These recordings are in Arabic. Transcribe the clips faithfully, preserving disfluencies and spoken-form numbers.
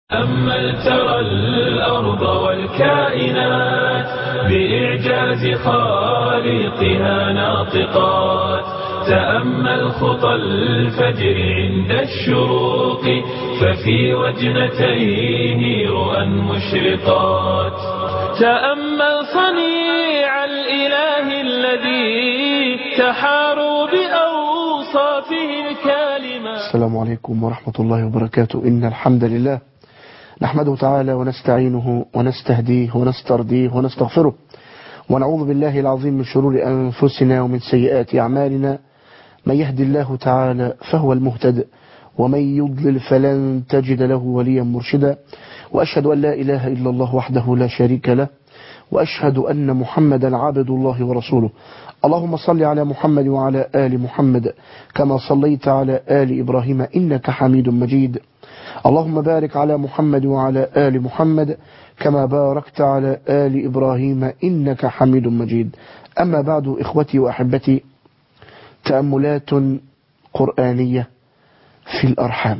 تأمل ترى الأرض والكائنات بإعجاز خالقها ناطقات. تأمل خطى الفجر عند الشروق ففي وجنتيه رؤى مشرقات. تأمل صنيع الإله الذي تحاروا بأوصافه الكالمات. السلام عليكم ورحمة الله وبركاته. إن الحمد لله نحمده تعالى ونستعينه ونستهديه ونسترضيه ونستغفره، ونعوذ بالله العظيم من شرور أنفسنا ومن سيئات أعمالنا. من يهدي الله تعالى فهو المهتد، ومن يضلل فلن تجد له وليا مرشدا. وأشهد أن لا إله إلا الله وحده لا شريك له، وأشهد أن محمدا عبد الله ورسوله. اللهم صل على محمد وعلى آل محمد كما صليت على آل إبراهيم إنك حميد مجيد. اللهم بارك على محمد وعلى آل محمد كما باركت على آل إبراهيم إنك حميد مجيد. أما بعد، إخوتي وأحبتي، تأملات قرآنية في الأرحام.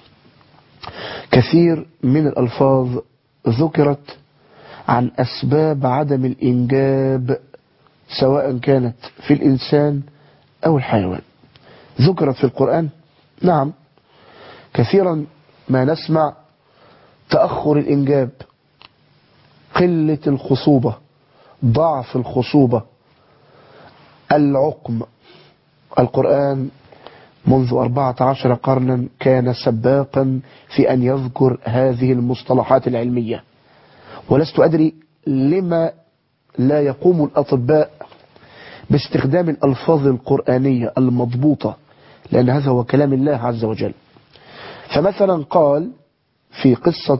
كثير من الألفاظ ذكرت عن أسباب عدم الإنجاب، سواء كانت في الإنسان أو الحيوان. ذكرت في القرآن، نعم. كثيرا ما نسمع تأخر الإنجاب، قلة الخصوبة، ضعف الخصوبة، العقم. القرآن منذ أربعة عشر قرنا كان سباقا في أن يذكر هذه المصطلحات العلمية، ولست أدري لما لا يقوم الأطباء باستخدام الألفاظ القرآنية المضبوطة، لأن هذا هو كلام الله عز وجل. فمثلا قال في قصة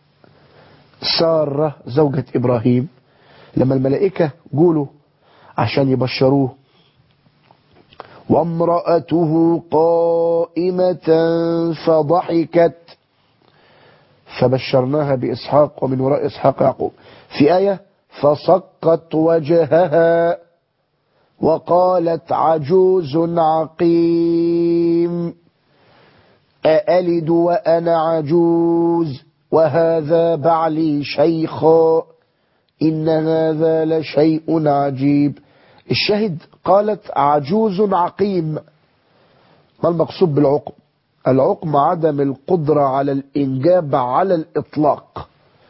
سارة زوجة إبراهيم، لما الملائكة قولوا عشان يبشروه: وامرأته قائمة فضحكت فبشرناها بإسحاق ومن وراء إسحاق يعقوب. في آية: فصكت وجهها وقالت عجوز عقيم أألد وأنا عجوز وهذا بعلي شيخا إن هذا لشيء عجيب. الشاهد قالت عجوز عقيم. ما المقصود بالعقم؟ العقم عدم القدرة على الإنجاب على الإطلاق.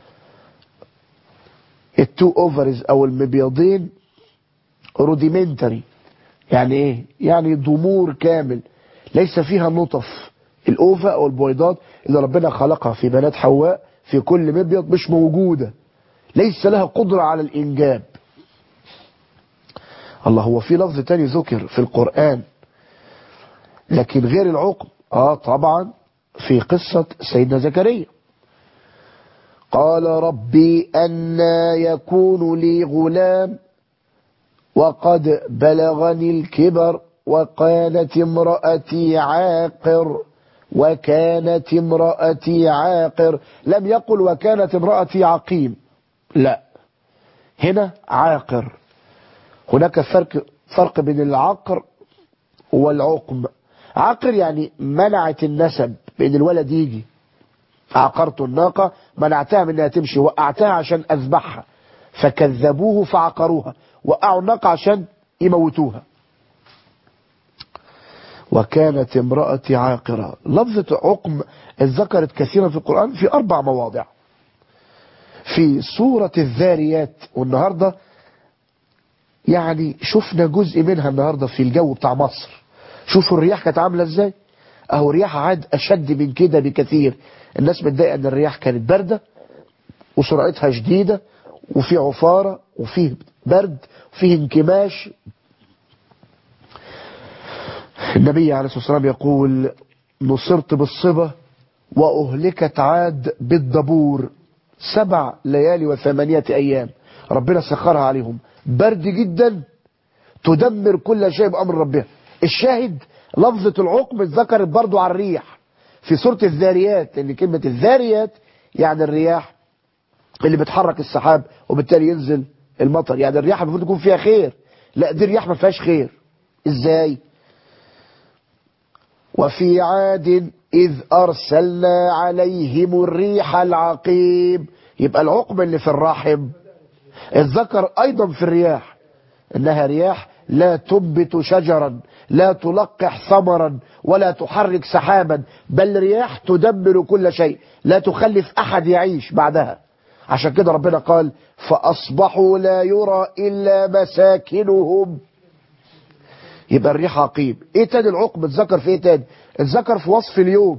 التو أوفرز أو المبيضين روديمنتري. يعني إيه؟ يعني ضمور كامل ليس فيها نطف. الأوفا أو البويضات اللي ربنا خلقها في بنات حواء في كل مبيض مش موجودة، ليس لها قدرة على الإنجاب. الله، هو في لفظ تاني ذكر في القرآن لكن غير العقم؟ آه طبعا، في قصة سيدنا زكريا. قال ربي أنى يكون لي غلام وقد بلغني الكبر وكانت امرأتي عاقر وكانت امرأتي عاقر. لم يقل وكانت امرأتي عقيم، لا، هنا عاقر. هناك فرق فرق بين العقر والعقم. عقر يعني منعت النسب بين الولد يجي. عقرت الناقة، منعتها من انها تمشي، وقعتها عشان اذبحها فكذبوه فعقروها، وقعوا الناقة عشان يموتوها. وكانت امرأتي عاقرة. لفظة عقم اتذكرت كثيرا في القرآن في أربع مواضع. في سورة الذاريات، والنهاردة يعني شفنا جزء منها النهاردة في الجو بتاع مصر. شوفوا الرياح كانت عاملة ازاي. اهو الرياح عاد اشد من كده بكثير. الناس متضايقه ان الرياح كانت باردة وسرعتها شديدة وفي عفارة وفيه برد وفيه انكماش. النبي عليه الصلاة والسلام يقول: نصرت بالصبا وأهلكت عاد بالدبور. سبع ليالي وثمانية أيام ربنا سخرها عليهم، برد جدا، تدمر كل شيء بأمر ربها. الشاهد لفظة العقم ذكرت برضو على الريح في سورة الذاريات، لأن كلمة الذاريات يعني الرياح اللي بتحرك السحاب وبالتالي ينزل المطر. يعني الرياح المفروض يكون فيها خير، لا، دي الرياح ما فيهاش خير. ازاي؟ وفي عاد إذ أرسلنا عليهم الريح العقيم. يبقى العقم اللي في الرحم الذكر أيضا في الرياح، إنها رياح لا تنبت شجرا، لا تلقح ثمرا، ولا تحرك سحابا، بل رياح تدمر كل شيء، لا تخلف أحد يعيش بعدها. عشان كده ربنا قال فأصبحوا لا يرى إلا مساكنهم. يبقى الريح عقيم. ايه تاني العقم اتذكر في ايه تاني؟ اتذكر في وصف اليوم،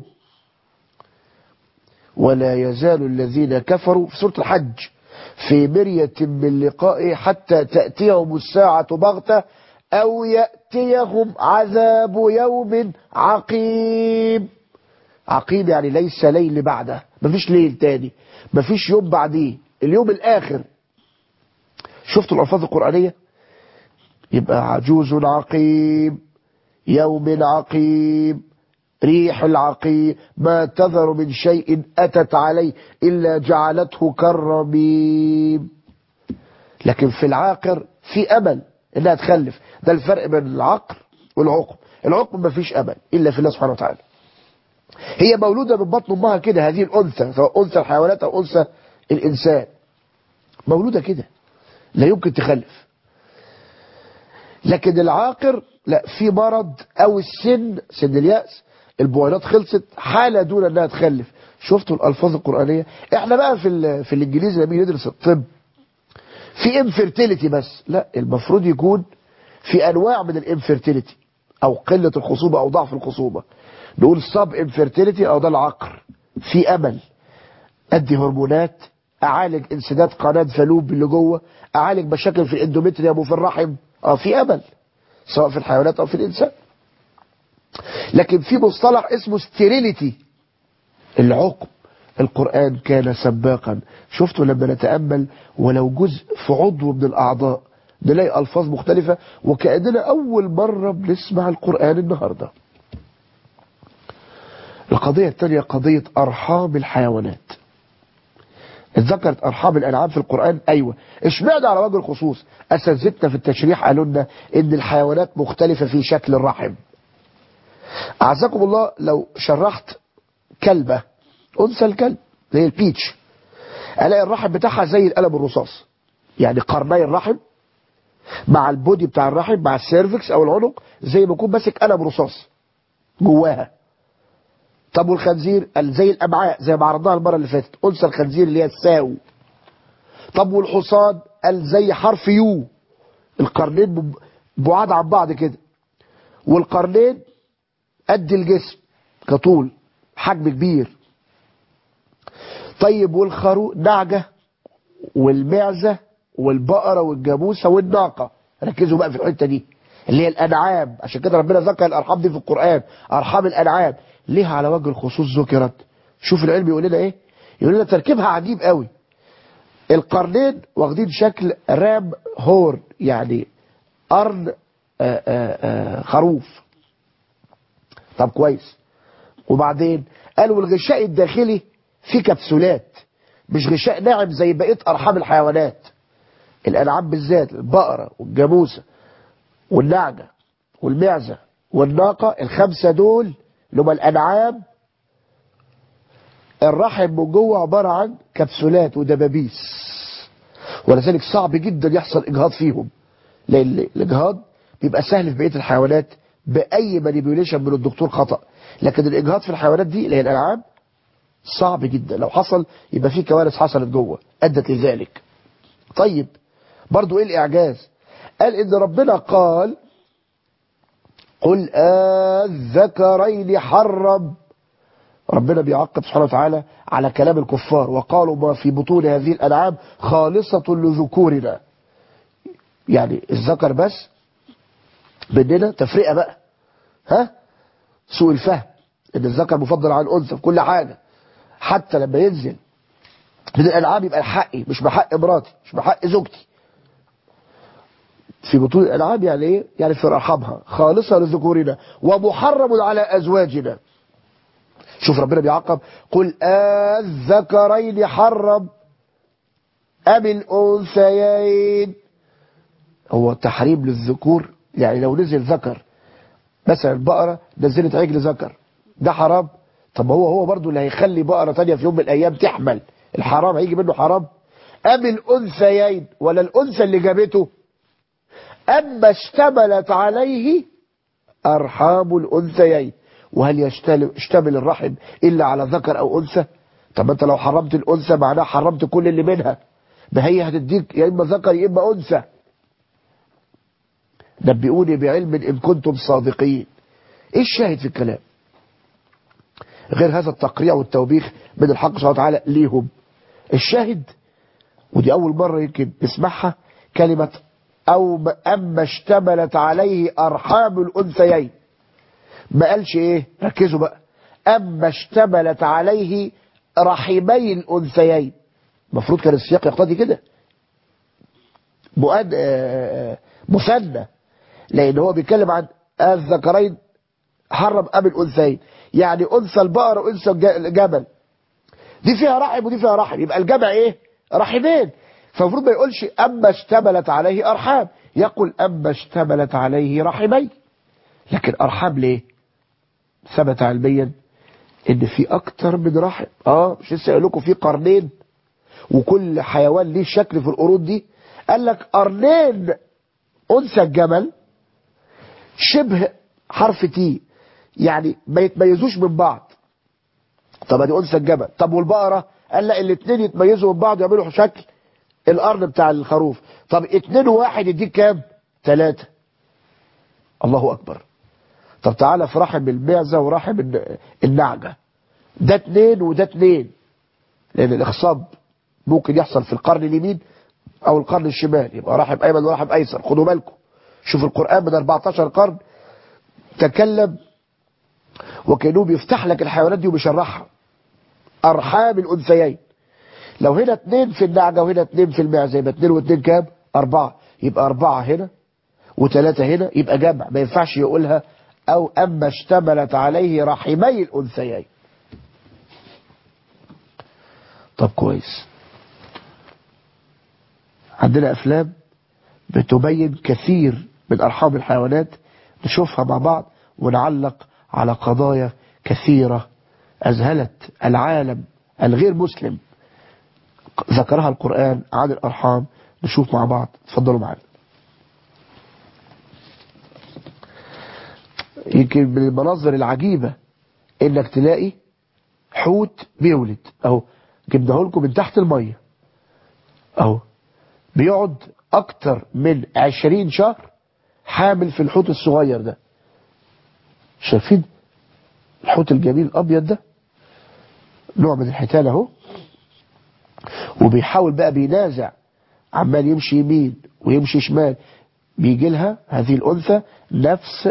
ولا يزال الذين كفروا في سورة الحج في مرية من لقائه حتى تأتيهم الساعة بغتة أو يأتيهم عذاب يوم عقيم. عقيم يعني ليس ليل بعده، مفيش ليل تاني، مفيش يوم بعديه، اليوم الآخر. شفتوا الألفاظ القرآنية؟ يبقى عجوز عقيم، يوم عقيم، ريح العقيم، ما تذر من شيء أتت عليه إلا جعلته كالرميم. لكن في العاقر في أمل إنها تخلف. ده الفرق بين العقر والعقم. العقم ما فيش أمل إلا في الله سبحانه وتعالى. هي مولودة من بطن أمها كده، هذه الأنثى، سواء أنثى الحيوانات أو أنثى الإنسان، مولودة كده لا يمكن تخلف. لكن العاقر لا، في مرض أو السن، سن اليأس، البويضات خلصت، حالة دون أنها تخلف. شفتوا الألفاظ القرآنية؟ احنا بقى في في الإنجليزي لما ندرس الطب في انفيرتيليتي بس، لا، المفروض يكون في أنواع من الانفيرتيليتي، أو قلة الخصوبة أو ضعف الخصوبة، نقول سب انفيرتيليتي، أو ده العقر. في أمل، أدي هرمونات، أعالج انسداد قناة فالوب اللي جوه، أعالج مشاكل في الاندومتريوم وفي الرحم، اه في أمل سواء في الحيوانات أو في الإنسان. لكن في مصطلح اسمه ستيريليتي، العقم. القرآن كان سباقا. شفتوا لما نتأمل ولو جزء في عضو من الأعضاء نلاقي ألفاظ مختلفة، وكأننا أول مرة بنسمع القرآن النهاردة. القضية الثانية قضية أرحام الحيوانات. اتذكرت أرحام الأنعام في القرآن، أيوة. اشمعنى على وجه الخصوص؟ أساتذتنا في التشريح قالوا لنا إن الحيوانات مختلفة في شكل الرحم. أعزكم الله، لو شرحت كلبة، أنثى الكلب زي البيتش، ألاقي الرحم بتاعها زي القلم الرصاص، يعني قرني الرحم مع البودي بتاع الرحم مع السيرفكس أو العنق زي ما يكون ماسك قلم رصاص جواها. طب والخنزير؟ قال زي الأمعاء، زي ما عرضناها المرة اللي فاتت، أنثى الخنزير اللي هي الساو. طب والحصان؟ قال زي حرف يو، القرنين بعاد عن بعض كده، والقرنين قد الجسم كطول، حجم كبير. طيب والخروف؟ نعجة والمعزة والبقرة والجاموسة والناقة. ركزوا بقى في الحتة دي اللي هي الأنعام. عشان كده ربنا ذكر الأرحام دي في القرآن، أرحام الأنعام. ليها على وجه الخصوص ذكرت؟ شوف العلم يقول لنا إيه؟ يقول لنا تركيبها عجيب قوي. القرنين واخدين شكل رام هورن، يعني قرن آآ آآ خروف. طب كويس. وبعدين قالوا الغشاء الداخلي فيه كبسولات، مش غشاء ناعم زي بقية أرحام الحيوانات. الأنعام بالذات، البقرة والجاموسة والنعجة والمعزة والناقة، الخمسة دول اللي هم الأنعام، الرحم من جوه عبارة عن كبسولات ودبابيس، ولذلك صعب جدا يحصل إجهاض فيهم، لأن الإجهاض بيبقى سهل في بقية الحيوانات بأي مانيبيوليشن من الدكتور خطأ، لكن الإجهاض في الحيوانات دي اللي هي الأنعام صعب جدا، لو حصل يبقى في كوارث حصلت جوه أدت لذلك. طيب برضو إيه الإعجاز؟ قال إن ربنا قال قل الذكرين حرم. ربنا بيعقب سبحانه وتعالى على كلام الكفار، وقالوا ما في بطون هذه الأنعام خالصة لذكورنا، يعني الذكر بس بدنا تفرقة بقى، ها، سوء الفهم ان الذكر مفضل عن الأنثى في كل حاجة، حتى لما ينزل من الأنعام يبقى حقي مش بحق مراتي مش بحق زوجتي. في بطون الأنعام يعني ايه؟ يعني في رحمها، خالصة لذكورنا ومحرم على أزواجنا. شوف ربنا بيعقب قل الذكرين حرم أم الأنثيين. هو تحريم للذكور، يعني لو نزل ذكر مثلا البقرة نزلت عجل ذكر ده حرام؟ طب هو هو برضو اللي هيخلي بقرة تانية في يوم من الأيام تحمل، الحرام هيجي منه حرام؟ أم الأنثيين ولا الأنثى اللي جابته؟ أما اشتملت عليه أرحام الأنثيين. وهل يشتمل الرحم إلا على ذكر أو أنثى؟ طب أنت لو حرمت الأنثى معناها حرمت كل اللي منها، ما هي هتديك يا إما ذكر يا إما أنثى. نبئوني بعلم إن كنتم صادقين. إيه الشاهد في الكلام غير هذا التقريع والتوبيخ من الحق سبحانه وتعالى ليهم؟ الشاهد، ودي أول مرة يمكن نسمعها، كلمة أو أما اشتملت عليه أرحام الأنثيين. ما قالش إيه؟ ركزوا بقى، أما اشتملت عليه رحمي الأنثيين. المفروض كان السياق يقتضي كده مثنى، لأن هو بيتكلم عن الذكرين حرم أم الأنثيين، يعني أنثى البقر وأنثى الجمل، دي فيها رحم ودي فيها رحم، يبقى الجمع إيه؟ رحمين. فالمفروض ما يقولش أما اشتملت عليه أرحام، يقول أما اشتملت عليه رحمي. لكن أرحام ليه؟ ثبت علميا إن في أكتر من رحم. آه مش لسه قال لكم في قرنين وكل حيوان ليه شكل في القرون دي؟ قال لك قرنين أنثى الجمل شبه حرف تي، يعني ما يتميزوش من بعض. طب ادي أنثى الجمل. طب والبقرة؟ قال لا الاثنين يتميزوا من بعض يعملوا شكل القرن بتاع الخروف. طب اتنين وواحد يديك كام؟ ثلاثة. الله أكبر. طب تعالى في رحم المعزة ورحم النعجة، ده اتنين وده اتنين، لأن الإخصاب ممكن يحصل في القرن اليمين أو القرن الشمال، يبقى رحم أيمن ورحم أيسر. خدوا بالكم، شوف القرآن من أربعتاشر قرن تكلم وكأنه بيفتح لك الحيوانات دي وبيشرحها. أرحام الأنثيين، لو هنا اتنين في النعجة وهنا اتنين في المعزة يبقى اتنين واتنين كام؟ أربعة. يبقى أربعة هنا وثلاثة هنا، يبقى جمع، ما ينفعش يقولها أو أما اشتملت عليه رحمي الأنثيين. طب كويس، عندنا أفلام بتبين كثير من أرحام الحيوانات، نشوفها مع بعض ونعلق على قضايا كثيرة أذهلت العالم الغير مسلم ذكرها القرآن عن الأرحام. نشوف مع بعض، تفضلوا معنا. يمكن من المناظر العجيبة انك تلاقي حوت بيولد اهو، جبناه لكم من تحت المية اهو، بيقعد اكتر من عشرين شهر حامل في الحوت الصغير ده. شايفين الحوت الجميل الابيض ده؟ نوع من الحيتان اهو، وبيحاول بقى بينازع، عمال يمشي يمين ويمشي شمال. بيجي لها هذه الانثى نفس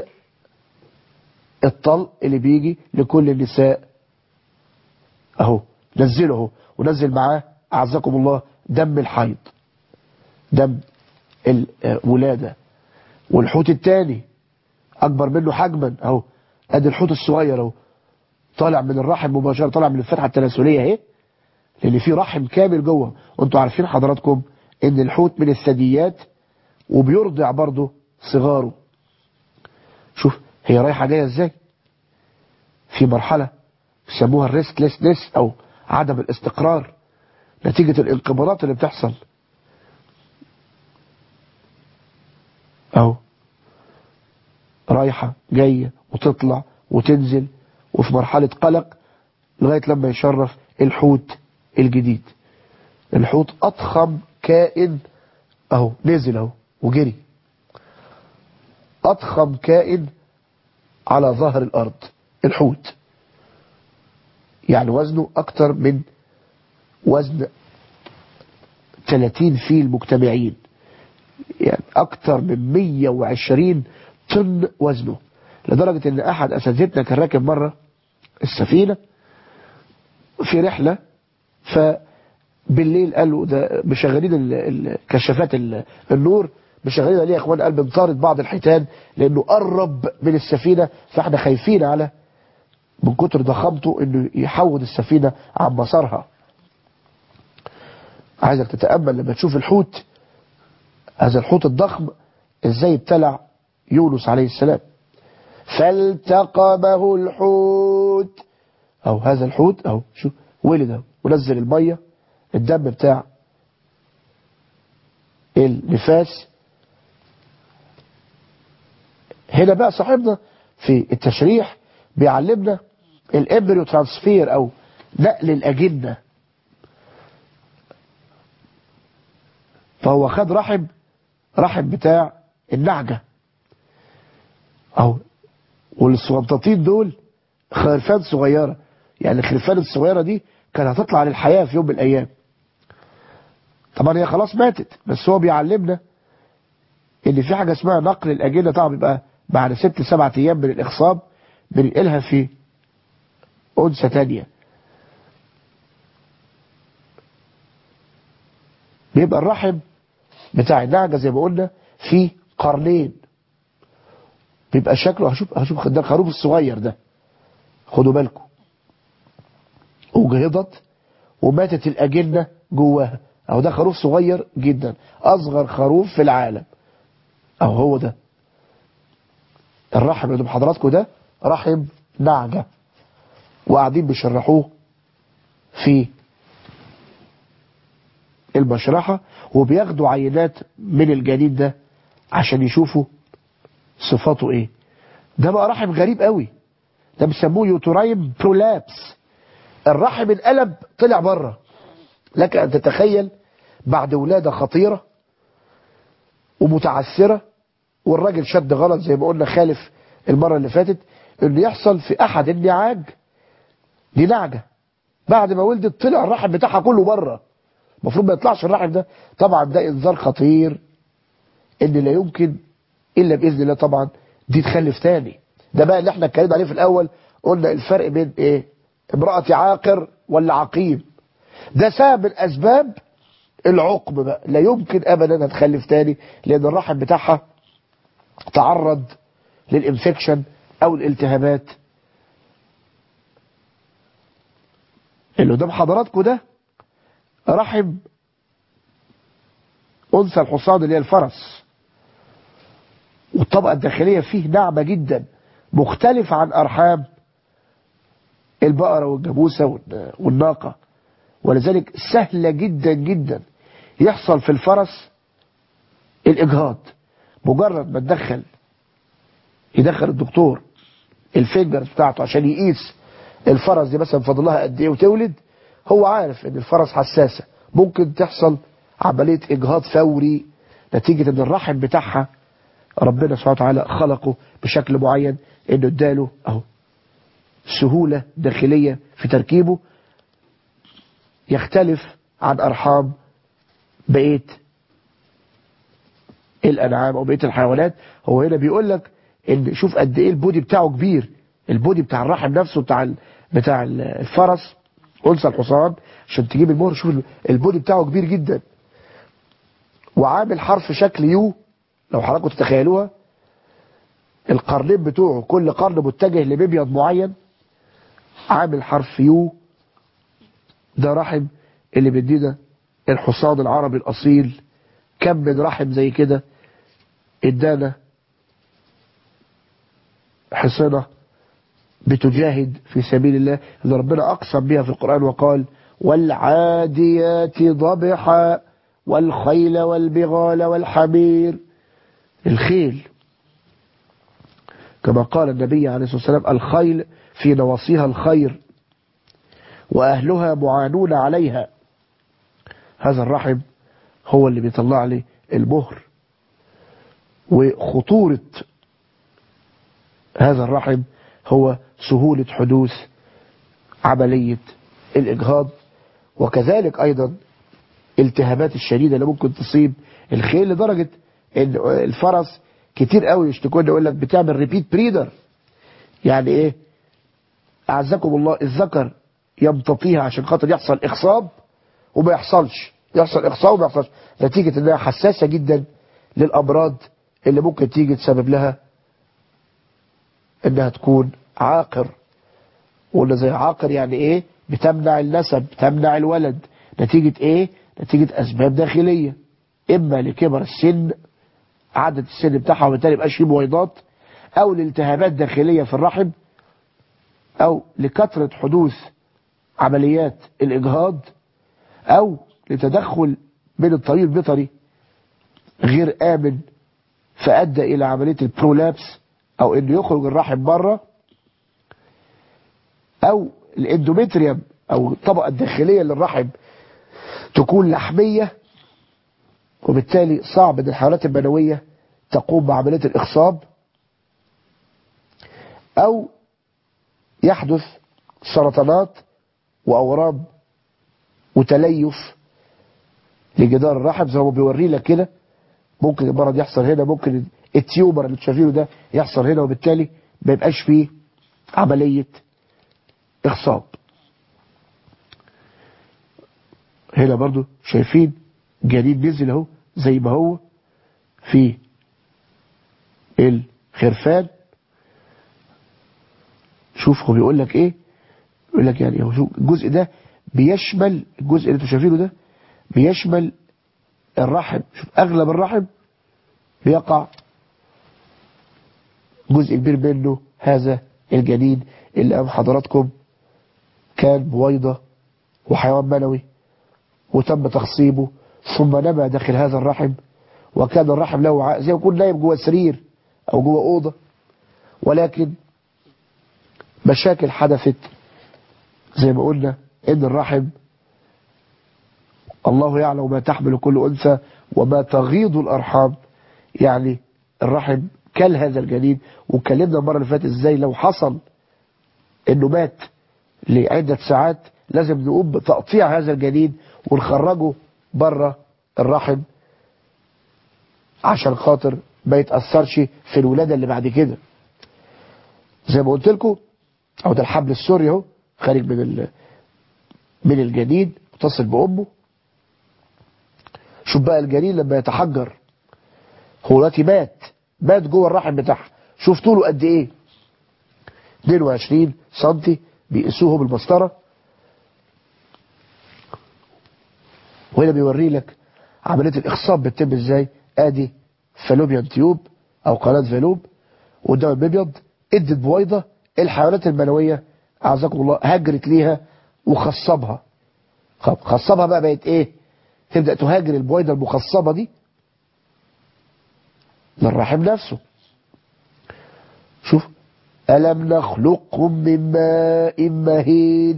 الطلق اللي بيجي لكل النساء اهو، نزله اهو، ونزل معاه اعزكم الله دم الحيض، دم الولادة. والحوت الثاني اكبر منه حجما اهو، ادي الحوت الصغير اهو طالع من الرحم مباشرة، طالع من الفتحة التناسلية اهي، لان في رحم كامل جوه. وانتوا عارفين حضراتكم ان الحوت من الثدييات وبيرضع برضه صغاره. شوف هي رايحة جاية ازاي، في مرحلة بيسموها الريستلسنس او عدم الاستقرار نتيجة الانقباضات اللي بتحصل اهو، رايحة جاية وتطلع وتنزل، وفي مرحلة قلق لغاية لما يشرف الحوت الجديد. الحوت اضخم كائن اهو، نزل اهو وجري، اضخم كائن على ظهر الارض الحوت، يعني وزنه اكتر من وزن ثلاثين فيل مجتمعين، يعني اكتر من مية وعشرين طن وزنه. لدرجة ان احد اساتذتنا كان راكب مرة السفينة في رحلة، فبالليل قالوا ده مشغلين الكشافات النور، مشغلين عليه يا اخوان، قال بنطارد بعض الحيتان لانه قرب من السفينة، فاحنا خايفين على من كتر ضخامته انه يحود السفينة عن مسارها. عايزك تتأمل لما تشوف الحوت، هذا الحوت الضخم ازاي ابتلع يونس عليه السلام. فالتقمه الحوت أو هذا الحوت أو شوف ولد أهو ونزل المية الدم بتاع النفاس. هنا بقى صاحبنا في التشريح بيعلمنا الامبريو ترانسفير أو نقل الأجنة. فهو خد رحم رحم بتاع النعجة أو والصغنطاطين دول خرفان صغيرة، يعني الخرفان الصغيرة دي كانت هتطلع للحياة في يوم من الأيام. طبعا هي خلاص ماتت، بس هو بيعلمنا ان في حاجة اسمها نقل الأجنة. طبعا بيبقى بعد ست سبعة أيام من الإخصاب بننقلها في أنثى تانية. بيبقى الرحم بتاع النعجة زي ما قلنا فيه قرنين، بيبقى شكله هشوف هشوف ده الخروف الصغير ده، خدوا بالكم، وجهضت وماتت الأجنة جواها. أو ده خروف صغير جدا، أصغر خروف في العالم. أو هو ده الرحم اللي بحضراتكم ده رحم نعجة، وقاعدين بيشرحوه في المشرحة، وبياخدوا عينات من الجنين ده عشان يشوفوا صفاته ايه. ده بقى رحم غريب قوي، ده بيسموه يوتراين برولابس. الرحم انقلب طلع بره. لك ان تتخيل بعد ولادة خطيرة ومتعثرة، والراجل شد غلط زي ما قلنا خالف المرة اللي فاتت، انه يحصل في احد النعاج دي نعجة بعد ما ولدت طلع الرحم بتاعها كله بره. المفروض ما يطلعش الرحم ده. طبعا ده انذار خطير ان لا يمكن الا باذن الله طبعا دي تخلف تاني. ده بقى اللي احنا اتكلمنا عليه في الاول، قلنا الفرق بين ايه، امرأة عاقر ولا عقيم. ده سبب من اسباب العقم بقى، لا يمكن ابدا تخلف تاني لان الرحم بتاعها تعرض للانفكشن او الالتهابات. اللي قدام حضراتكم ده رحم انثى الحصان اللي هي الفرس، والطبقة الداخلية فيه ناعمة جدا، مختلف عن أرحام البقرة والجاموسة والناقة. ولذلك سهلة جدا جدا يحصل في الفرس الإجهاض. مجرد ما تدخل يدخل الدكتور الفينجرز بتاعته عشان يقيس الفرس دي مثلا فاضلها قد ايه وتولد، هو عارف ان الفرس حساسة، ممكن تحصل عملية إجهاض فوري نتيجة ان الرحم بتاعها ربنا سبحانه وتعالى خلقه بشكل معين، انه اداله اهو سهولة داخلية في تركيبه يختلف عن ارحام بقية الانعام او بقية الحيوانات. هو هنا بيقول لك ان شوف قد ايه البودي بتاعه كبير، البودي بتاع الرحم نفسه بتاع بتاع الفرس انثى الحصان عشان تجيب المهر، شوف البودي بتاعه كبير جدا، وعامل حرف شكل يو. لو حضراتكم تتخيلوها القرنين بتوعه كل قرن متجه لمبيض معين، عامل حرف يو. ده رحم اللي بيدينا الحصان العربي الأصيل. كم من رحم زي كده ادانا حصنة بتجاهد في سبيل الله، اللي ربنا أقسم بها في القرآن وقال والعاديات ضبحا والخيل والبغال والحمير. الخيل كما قال النبي عليه الصلاة والسلام الخيل في نواصيها الخير وأهلها معانون عليها. هذا الرحم هو اللي بيطلع لي المهر. وخطورة هذا الرحم هو سهولة حدوث عملية الإجهاض، وكذلك أيضا التهابات الشديدة اللي ممكن تصيب الخيل، لدرجة ان الفرس كتير قوي يشتكون يقول لك بتعمل ريبيت بريدر. يعني ايه؟ اعزكم الله الذكر يمتطيها عشان خاطر يحصل اخصاب وما يحصلش، يحصل اخصاب وما يحصلش، نتيجة انها حساسة جدا للامراض اللي ممكن تيجي تسبب لها انها تكون عاقر. ولا زي عاقر يعني ايه؟ بتمنع النسب، بتمنع الولد. نتيجة ايه؟ نتيجة اسباب داخلية، اما لكبر السن عدد السن بتاعها وبالتالي مبقاش فيه بويضات، او لالتهابات داخلية في الرحم أو لكثرة حدوث عمليات الإجهاض أو لتدخل من الطريق البيطري غير آمن فأدى إلى عملية البرولابس أو إنه يخرج الرحم بره، أو الاندومتريوم أو الطبقة الداخلية للرحم تكون لحمية، وبالتالي صعب ان الحيوانات المنوية تقوم بعملية الإخصاب، أو يحدث سرطانات وأورام وتليف لجدار الرحم زي ما بيوري لك كده. ممكن المرض يحصل هنا، ممكن التيومر اللي شايفينه ده يحصل هنا، وبالتالي ما يبقاش فيه عملية إخصاب. هنا برضو شايفين جنين نزل اهو زي ما هو في الخرفان. شوف هو بيقول لك ايه، بيقول لك يعني هو شوف الجزء ده بيشمل، الجزء اللي انتوا شايفينه ده بيشمل الرحم. شوف اغلب الرحم بيقع جزء كبير منه هذا الجنين اللي امام حضراتكم كان بويضة وحيوان منوي، وتم تخصيبه ثم نما داخل هذا الرحم، وكان الرحم له ع... زي ما يكون نايم جوه سرير او جوه اوضه، ولكن مشاكل حدثت زي ما قلنا ان الرحم الله يعلم ما تحمل كل انثى وما تغيض الارحام. يعني الرحم كل هذا الجنين، واتكلمنا المره اللي فاتت ازاي لو حصل انه مات لعده ساعات لازم نقوم بتقطيع هذا الجنين ونخرجه بره الرحم عشان خاطر ما يتأثرش في الولادة اللي بعد كده. زي ما قلت لكم او ده الحبل السوري اهو خارج من ال... من الجنين متصل بأمه. شوف بقى الجنين لما يتحجر، هو دلوقتي مات مات جوه الرحم بتاعها. شوف طوله قد ايه، اثنين وعشرين سنتي بيقيسوه بالمسطره. وهنا بيوري لك عمليه الاخصاب بتتم ازاي. ادي فالوبيان تيوب او قناه فالوب قدام المبيض، ادت بويضه، الحيوانات المنويه اعزكم الله هجرت ليها وخصبها. خصبها بقى بقت ايه، تبدا تهاجر البويضه المخصبه دي للرحم نفسه. شوف ألم نخلقكم من ماء مهين.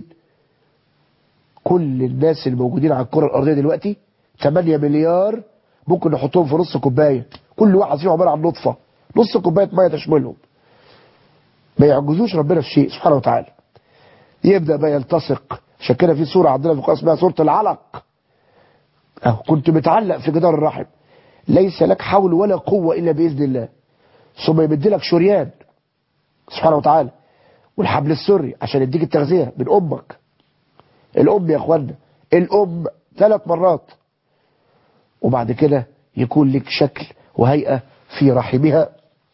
كل الناس اللي موجودين على الكرة الأرضية دلوقتي ثمانية مليار ممكن نحطهم في نص كوباية، كل واحد فيهم عبارة عن نطفة، نص كوباية مية تشملهم. ما يعجزوش ربنا في شيء سبحانه وتعالى. يبدأ بقى يلتصق. عشان كده في سورة عندنا في القرآن اسمها سورة العلق. أهو كنت متعلق في جدار الرحم، ليس لك حول ولا قوة إلا بإذن الله، ثم يمد لك شريان سبحانه وتعالى والحبل السري عشان يديك التغذية من أمك. الأم يا أخوانا، الأم ثلاث مرات، وبعد كده يكون لك شكل وهيئة في رحمها،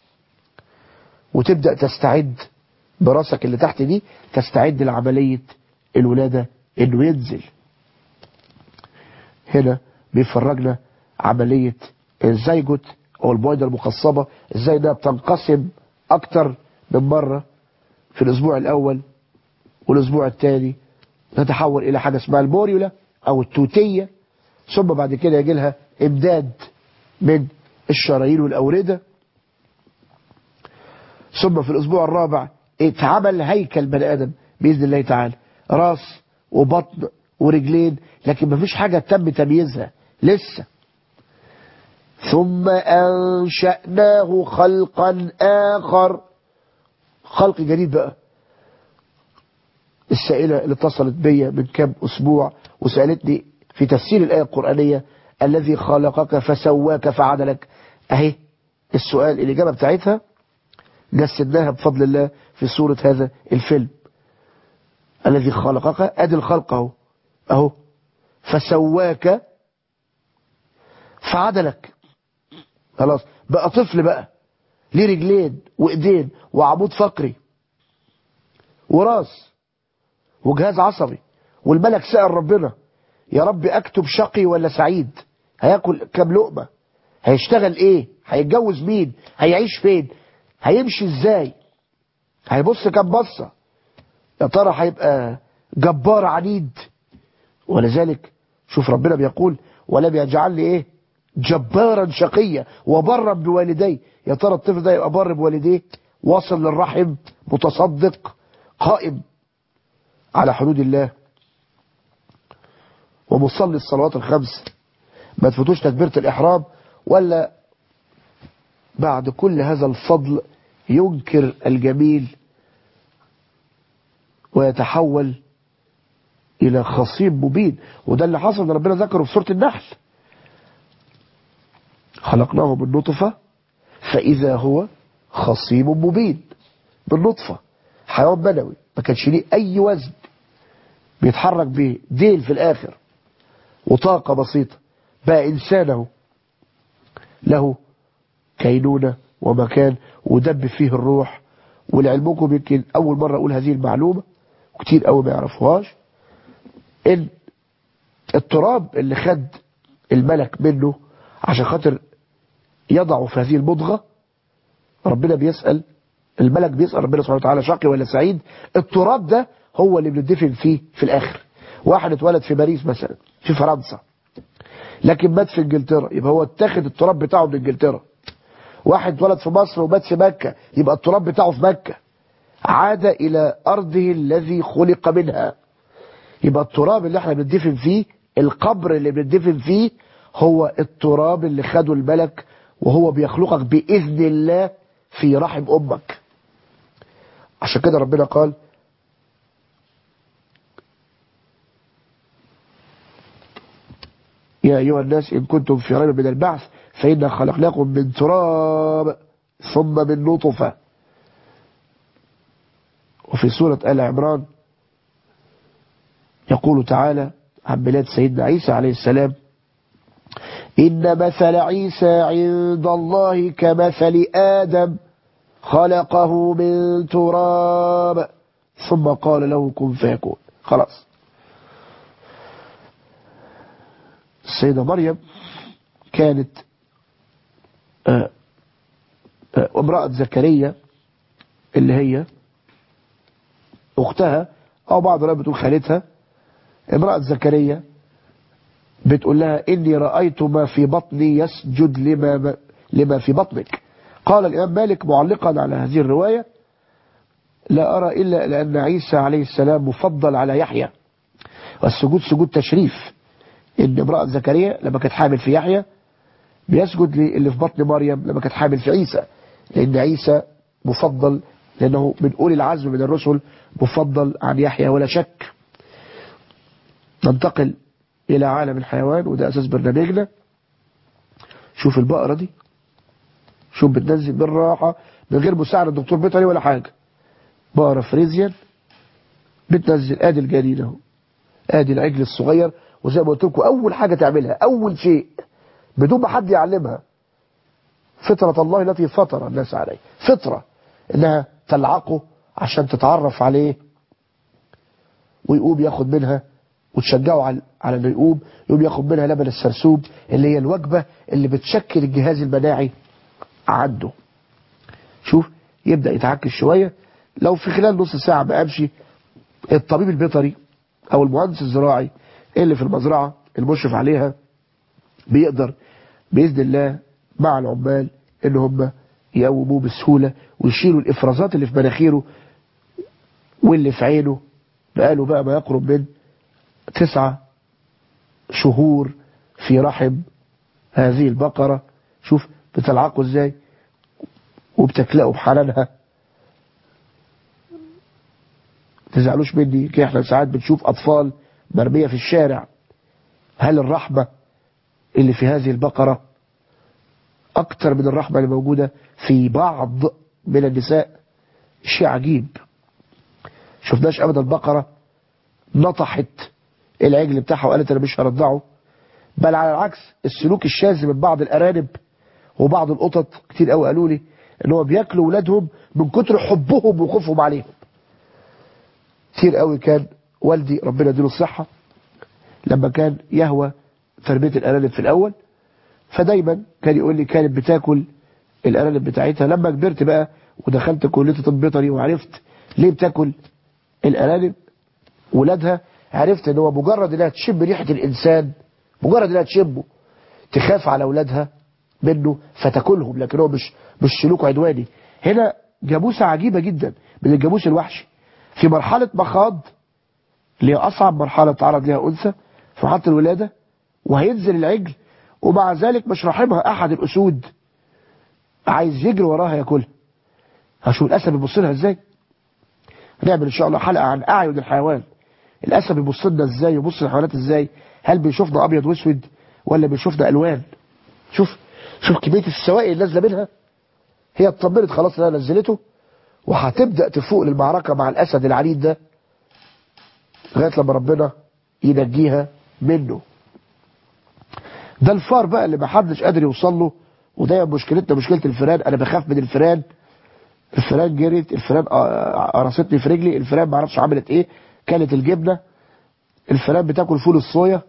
وتبدأ تستعد براسك اللي تحت دي، تستعد لعملية الولادة إنه ينزل. هنا بيفرجنا عملية الزيجوت أو البويضة المخصبة إزاي إنها بتنقسم أكتر من مرة في الأسبوع الأول والأسبوع الثاني، تتحول إلى حاجة اسمها الموريولا أو التوتية، ثم بعد كده يجي لها إمداد من الشرايين والأوردة، ثم في الأسبوع الرابع اتعمل هيكل بني آدم بإذن الله تعالى، راس وبطن ورجلين، لكن ما فيش حاجة تم تمييزها لسه. ثم أنشأناه خلقا آخر، خلق جديد بقى. السائلة اللي اتصلت بيا من كام أسبوع وسألتني في تفسير الآية القرآنية الذي خلقك فسواك فعدلك، أهي السؤال الإجابة بتاعتها جسدناها بفضل الله في صورة هذا الفيلم. الذي خلقك أدي الخلق أهو أهو فسواك فعدلك، خلاص بقى طفل بقى، ليه رجلين وإيدين وعمود فقري وراس وجهاز عصبي. والملك سأل ربنا يا رب أكتب شقي ولا سعيد، هياكل كام لقمة، هيشتغل ايه، هيتجوز مين، هيعيش فين، هيمشي ازاي، هيبص كام بصة. يا ترى هيبقى جبار عنيد؟ ولذلك شوف ربنا بيقول ولم يجعلني ايه جبارا شقيا وبرا بوالدي. يا ترى الطفل ده يبقى بر بوالديه، واصل للرحم، متصدق، قائم على حدود الله، ومصلي الصلوات الخمس، ما تفوتوش تكبيرة الإحرام، ولا بعد كل هذا الفضل ينكر الجميل ويتحول إلى خصيب مبين؟ وده اللي حصل ان ربنا ذكره في سورة النحل: خلقناه من نطفة فإذا هو خصيب مبين. بالنطفة حيوان منوي ما كانش ليه أي وزن، بيتحرك بديل في الآخر وطاقة بسيطة، بقى إنسانه له كينونة ومكان ودب فيه الروح. ولعلمكم يمكن أول مرة أقول هذه المعلومة وكتير قوي ما يعرفوهاش، إن التراب اللي خد الملك منه عشان خاطر يضعه في هذه المضغة، ربنا بيسأل الملك، بيسأل ربنا سبحانه وتعالى شقي ولا سعيد؟ التراب ده هو اللي بندفن فيه في الآخر. واحد اتولد في باريس مثلا في فرنسا لكن مات في انجلترا، يبقى هو اتاخد التراب بتاعه من انجلترا. واحد اتولد في مصر ومات في مكة، يبقى التراب بتاعه في مكة، عاد إلى أرضه الذي خلق منها. يبقى التراب اللي احنا بندفن فيه، القبر اللي بندفن فيه، هو التراب اللي خده الملك وهو بيخلقك بإذن الله في رحم أمك. عشان كده ربنا قال: يا أيها الناس إن كنتم في ريب من البعث فإنا خلقناكم من تراب ثم من نطفة. وفي سورة آل عمران يقول تعالى عن ميلاد سيدنا عيسى عليه السلام: إن مثل عيسى عند الله كمثل آدم خلقه من تراب ثم قال له كن فيكون. خلاص. السيدة مريم كانت آه آه امرأة زكريا اللي هي أختها أو بعض الروايات بتقول خالتها. امرأة زكريا بتقول لها: إني رأيت ما في بطني يسجد لما, لما في بطنك. قال الإمام مالك معلقا على هذه الرواية: لا أرى إلا لأن عيسى عليه السلام مفضل على يحيى، والسجود سجود تشريف. إن امرأة زكريا لما كانت حامل في يحيى بيسجد للي في بطن مريم لما كانت حامل في عيسى، لأن عيسى مفضل، لأنه من أولي العزم من الرسل، مفضل عن يحيى ولا شك. ننتقل إلى عالم الحيوان، وده أساس برنامجنا. شوف البقرة دي، شوف بتنزل بالراحة من غير مساعدة الدكتور بيطري ولا حاجة. بقرة فريزيان بتنزل، ادي الجنين اهو، ادي العجل الصغير. وزي ما قلت لكم اول حاجة تعملها، اول شيء بدون ما حد يعلمها، فطرة الله التي فطر الناس عليه، فطرة انها تلعقه عشان تتعرف عليه ويقوم ياخد منها، وتشجعه على على انه يقوم يقوم ياخد منها لبن السرسوب اللي هي الوجبة اللي بتشكل الجهاز المناعي عنده. شوف يبدأ يتعكس شوية. لو في خلال نص ساعة ما قامش، الطبيب البيطري او المهندس الزراعي اللي في المزرعة المشرف عليها بيقدر بإذن الله مع العمال ان هم يقوموه بسهولة ويشيلوا الافرازات اللي في مناخيره واللي في عينه. بقاله بقى ما يقرب من تسعة شهور في رحم هذه البقرة. شوف بتلعقه ازاي وبتكلقه بحنانها. تزعلوش مني كي احنا ساعات بنشوف اطفال مرمية في الشارع. هل الرحمة اللي في هذه البقرة اكتر من الرحمة اللي موجودة في بعض من النساء؟ شيء عجيب. شفناش ابدا البقرة نطحت العجل بتاعها وقالت انا مش هرضعه، بل على العكس السلوك الشاذ من بعض الارانب وبعض القطط كتير قوي قالوا لي ان هو بياكلوا ولادهم من كتر حبهم وخوفهم عليهم. كتير قوي كان والدي ربنا يديله الصحة لما كان يهوى تربية الارانب في الاول، فدايما كان يقول لي كانت بتاكل الارانب بتاعتها. لما كبرت بقى ودخلت كلية طب بيطري وعرفت ليه بتاكل الارانب ولادها عرفت ان هو مجرد انها تشم ريحة الانسان، مجرد انها تشمه تخاف على اولادها منه فتاكلهم، لكن هو مش مش سلوك عدواني. هنا جاموسة عجيبة جدا من الجاموس الوحشي في مرحلة مخاض اللي هي اصعب مرحلة تعرض لها انثى في مرحلة الولادة، وهينزل العجل ومع ذلك مش راحمها احد الاسود عايز يجري وراها ياكلها. هشوف الاسد بيبص لها ازاي. هنعمل ان شاء الله حلقة عن اعين الحيوان، الاسد بيبص لنا ازاي ويبص للحيوانات ازاي، هل بيشوفنا ابيض واسود ولا بيشوفنا الوان. شوف شوف كمية السوائل اللي نازله منها. هي اطمنت خلاص انها نزلته وهتبدأ تفوق للمعركة مع الاسد العنيد ده لغاية لما ربنا ينجيها منه. ده الفار بقى اللي محدش قادر يوصل له، وده مشكلتنا مشكلة الفئران. انا بخاف من الفئران. الفئران جريت، الفئران قرصتني في رجلي، الفئران ما اعرفش عملت ايه، كانت الجبنة، الفئران بتاكل فول الصويا.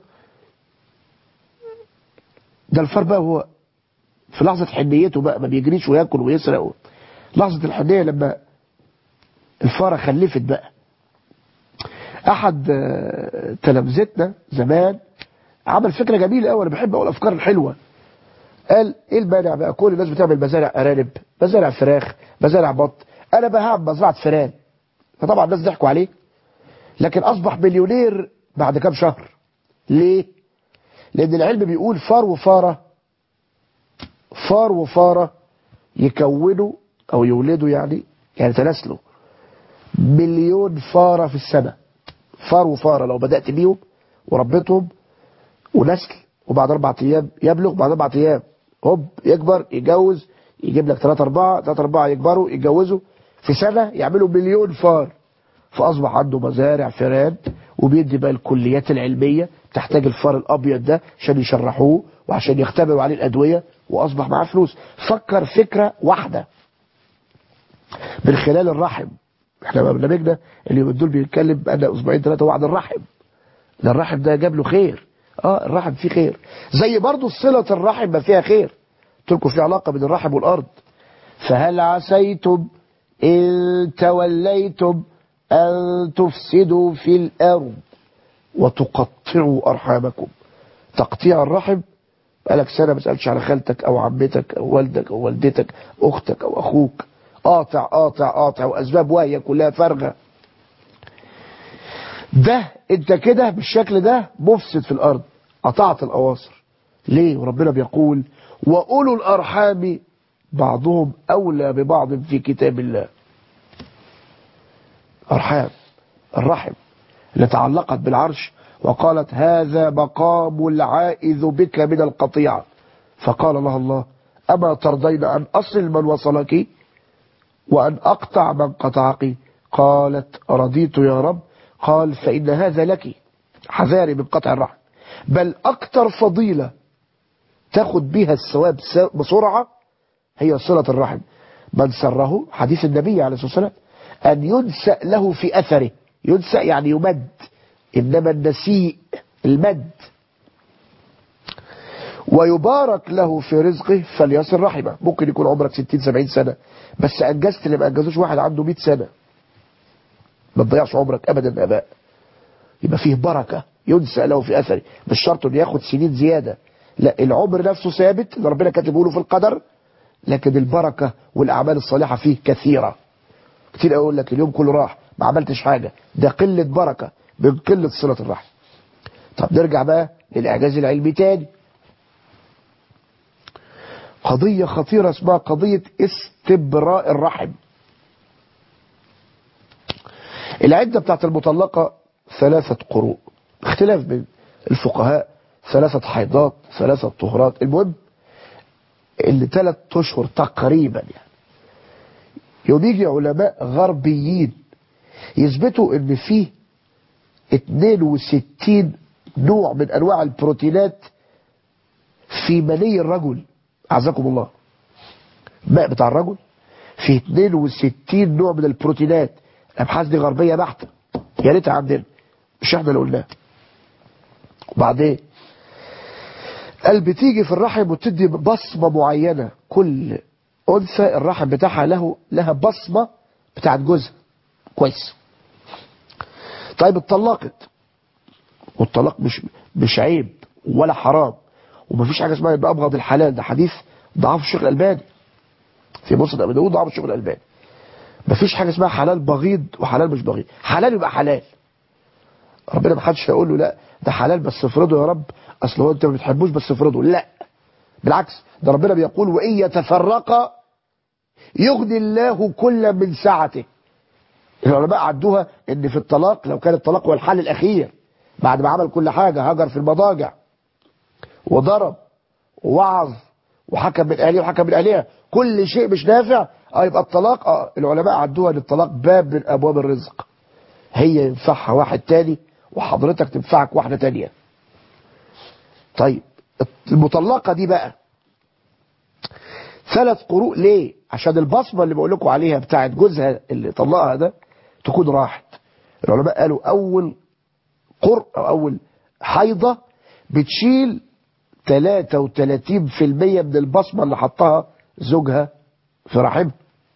ده الفار بقى هو في لحظة حنيته بقى ما بيجريش وياكل ويسرق. لحظة الحنية لما الفارة خلفت بقى. احد تلامذتنا زمان عمل فكرة جميلة قوي، انا بحب اقول الافكار الحلوة. قال ايه المانع بقى كل الناس بتعمل مزارع ارانب، مزارع فراخ، مزارع بط، انا بقى هعمل مزرعة فئران. فطبعا الناس ضحكوا عليه، لكن اصبح مليونير بعد كام شهر. ليه؟ لان العلم بيقول فار وفارة فار وفارة يكونوا او يولدوا يعني يعني تناسلوا مليون فارة في السنة. فار وفارة لو بدأت بيهم وربيتهم ونسل، وبعد اربع ايام يبلغ، بعد اربع ايام هوب يكبر يتجوز يجيب لك ثلاثة أربعة، ثلاثة أربعة يكبروا يتجوزوا في سنة يعملوا مليون فار. فأصبح عنده مزارع فئران وبيدي بقى الكليات العلمية تحتاج الفار الأبيض ده عشان يشرحوه وعشان يختبروا عليه الأدوية، وأصبح معاه فلوس. فكر فكرة واحدة من خلال الرحم. احنا برنامجنا اللي دول بيتكلم بقالنا أسبوعين ثلاثة هو عن الرحم. ده الرحم ده جاب له خير. اه الرحم فيه خير، زي برضو صلة الرحم ما فيها خير. قلت لكم في علاقة بين الرحم والأرض. فهل عسيتم إن توليتم أن تفسدوا في الأرض وتقطعوا أرحامكم. تقطيع الرحم بقالك سنة ما سألتش على خالتك أو عمتك أو والدك أو والدتك أختك أو أخوك، قاطع قاطع قاطع وأسباب واهية كلها فارغة. ده انت كده بالشكل ده مفسد في الأرض، قطعت الأواصر. ليه؟ وربنا بيقول وأولو الأرحام بعضهم أولى ببعض في كتاب الله. أرحام الرحم اللي تعلقت بالعرش وقالت هذا مقام العائذ بك من القطيعة، فقال لها الله أما ترضين أن أصل من وصلك وأن أقطع من قطعك؟ قالت رضيت يا رب. قال فإن هذا لك، حذاري من قطع الرحم، بل أكثر فضيلة تاخد بها الثواب بسرعة هي صلة الرحم. من سره حديث النبي عليه الصلاة والسلام أن ينسأ له في أثره. ينسأ يعني يمد، إنما النسيء المد. ويبارك له في رزقه فليصل رحمه. ممكن يكون عمرك ستين سبعين سنة بس أنجزت اللي ما أنجزوش واحد عنده مئة سنة. ما تضيعش عمرك أبدا أباء، يبقى فيه بركة. ينسأ له في أثره، مش شرط أن ياخد سنين زيادة، لا العمر نفسه ثابت اللي ربنا كاتبه له في القدر، لكن البركة والأعمال الصالحة فيه كثيرة. كتير أقول لك اليوم كله راح ما عملتش حاجة، ده قلة بركة من قلة صلة الرحم. طب نرجع بقى للإعجاز العلمي تاني. قضية خطيرة اسمها قضية استبراء الرحم. العدة بتاعت المطلقة ثلاثة قروء، اختلاف بين الفقهاء، ثلاثة حيضات، ثلاثة طهرات، المهم اللي ثلاث اشهر تقريبا. يعني يوم يجي علماء غربيين يثبتوا ان فيه اثنين وستين نوع من انواع البروتينات في مني الرجل، اعزكم الله، الماء بتاع الرجل فيه اثنين وستين نوع من البروتينات. الابحاث دي غربيه بحته، يا ريتها عندنا مش احنا اللي قلناها. وبعدين قال بتيجي في الرحم وتدي بصمه معينه. كل انثى الرحم بتاعها له لها بصمه بتاعت جوزها كويس. طيب اتطلقت، والطلاق مش مش عيب ولا حرام، ومفيش حاجه اسمها يبقى ابغض الحلال، ده حديث ضعف الشيخ الالباني في مسند ابي داود، ضعف الشيخ الالباني. مفيش حاجه اسمها حلال بغيض وحلال مش بغيض، حلال يبقى حلال، ربنا ما حدش هيقول له لا ده حلال بس افرضه يا رب، اصل هو انت ما بتحبوش بس افرضه، لا بالعكس، ده ربنا بيقول وان يتفرقا يغني الله كل من سعته. العلماء عدوها ان في الطلاق لو كان الطلاق هو الحل الاخير بعد ما عمل كل حاجه، هجر في المضاجع وضرب ووعظ وحكم من اهليه وحكم من اهلها، كل شيء مش نافع، اه يبقى الطلاق، اه العلماء عدوها ان الطلاق باب من ابواب الرزق، هي ينفعها واحد تاني وحضرتك تنفعك واحده تانيه. طيب المطلقه دي بقى ثلاث قروء ليه؟ عشان البصمه اللي بقول لكم عليها بتاعت جوزها اللي طلقها ده تكون راحت. العلماء قالوا اول قرء او اول حيضه بتشيل ثلاثة وثلاثين بالمية من البصمه اللي حطها زوجها في رحمها.